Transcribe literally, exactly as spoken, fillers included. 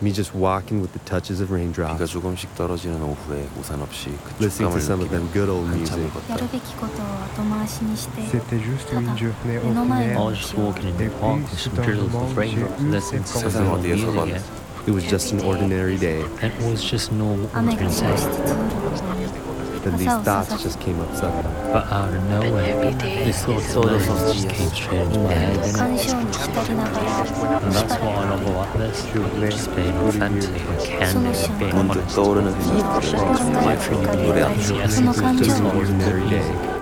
Me just walking with the touches of 비가 raindrops, 조금씩 떨어지는 오후에 우산 없이 그 listening to 촉감을 some of them 느끼며 good old 한참을 music. 걷다 やるべきことを後回しにして C'était juste ただ une journée 目の前 ordinaire. の I was 道 just を walking in the park with some beautiful raindrops, listening to 세상 some 어디에서 music. 건 Yeah. It was just an ordinary day, And it was just normal 雨が ordinary 少し day. ずつ降るほどに then these 朝を thoughts ささ just came up suddenly. But out of nowhere, this thought just came straight into my head. 感傷に浸りながら And that's what I love about this. Just being authentic and その candid, 瞬 being 間 문득 떠오르는 그 考え 마이크로 深い 노래 안 その感情 Just を an ordinary day.